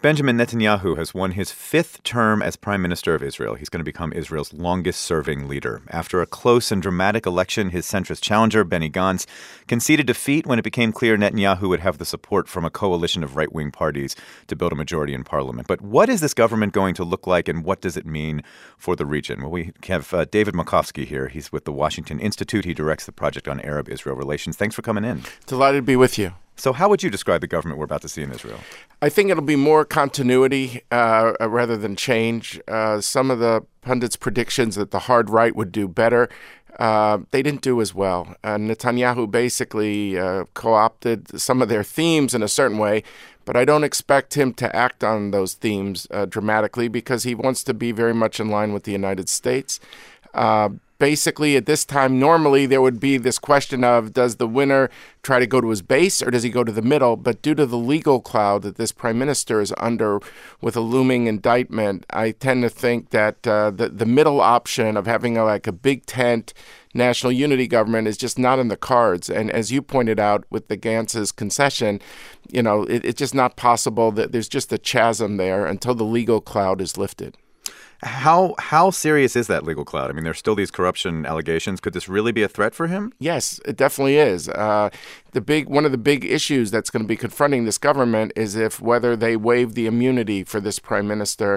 Benjamin Netanyahu has won his fifth term as Prime Minister of Israel. He's going to become Israel's longest-serving leader. After a close and dramatic election, his centrist challenger, Benny Gantz, conceded defeat when it became clear Netanyahu would have the support from a coalition of right-wing parties to build a majority in parliament. But what is this government going to look like, and what does it mean for the region? Well, we have David Makovsky here. He's with the Washington Institute. He directs the Project on Arab-Israel Relations. Thanks for coming in. Delighted to be with you. So how would you describe the government we're about to see in Israel? I think it'll be more continuity rather than change. Some of the pundits' predictions that the hard right would do better, they didn't do as well. Netanyahu basically co-opted some of their themes in a certain way, but I don't expect him to act on those themes dramatically because he wants to be very much in line with the United States. Basically, at this time, normally there would be this question of, does the winner try to go to his base or does he go to the middle? But due to the legal cloud that this prime minister is under with a looming indictment, I tend to think that the middle option of having a big tent national unity government is just not in the cards. And as you pointed out with the Gantz's concession, it's just not possible. That there's just a chasm there until the legal cloud is lifted. How serious is that legal cloud? I mean, there's still these corruption allegations. Could this really be a threat for him? Yes, it definitely is. One of the big issues that's going to be confronting this government is whether they waive the immunity for this prime minister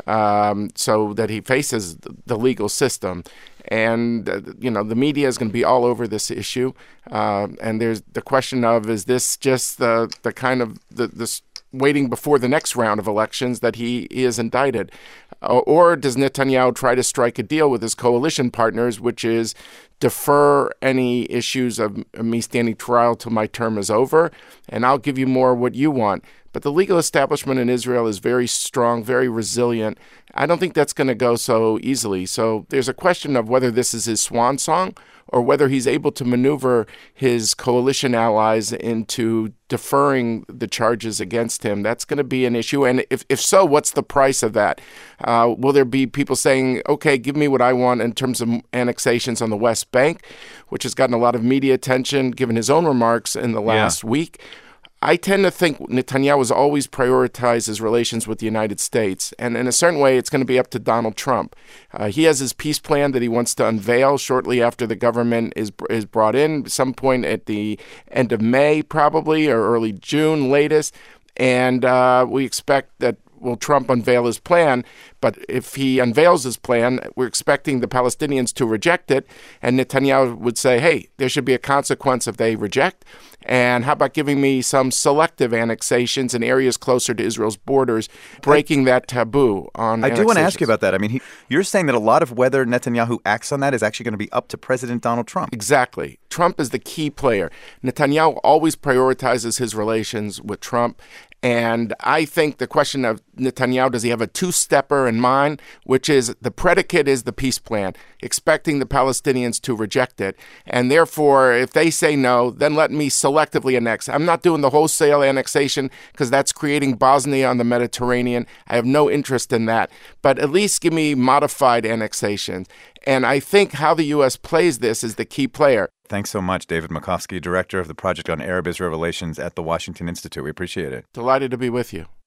so that he faces the legal system. And, the media is going to be all over this issue. And there's the question of, is this just the kind of this waiting before the next round of elections that he is indicted? Or does Netanyahu try to strike a deal with his coalition partners, which is defer any issues of me standing trial till my term is over, and I'll give you more what you want? But the legal establishment in Israel is very strong, very resilient. I don't think that's going to go so easily. So there's a question of whether this is his swan song or whether he's able to maneuver his coalition allies into deferring the charges against him. That's going to be an issue. And if so, what's the price of that? Will there be people saying, okay, give me what I want in terms of annexations on the West Bank, which has gotten a lot of media attention given his own remarks in the last week? I tend to think Netanyahu has always prioritized his relations with the United States. And in a certain way, it's going to be up to Donald Trump. He has his peace plan that he wants to unveil shortly after the government is brought in, some point at the end of May, probably, or early June, latest. And we expect that Trump unveil his plan, but if he unveils his plan, we're expecting the Palestinians to reject it, and Netanyahu would say, hey, there should be a consequence if they reject, and how about giving me some selective annexations in areas closer to Israel's borders, breaking that taboo on I do want to ask you about that. I mean, you're saying that a lot of whether Netanyahu acts on that is actually going to be up to President Donald Trump. Exactly. Trump is the key player. Netanyahu always prioritizes his relations with Trump. And I think the question of Netanyahu, does he have a two-stepper in mind, which is the predicate is the peace plan, expecting the Palestinians to reject it. And therefore, if they say no, then let me selectively annex. I'm not doing the wholesale annexation because that's creating Bosnia on the Mediterranean. I have no interest in that. But at least give me modified annexations. And I think how the U.S. plays this is the key player. Thanks so much, David Makovsky, director of the Project on Arab-Israel Relations at the Washington Institute. We appreciate it. Delighted to be with you.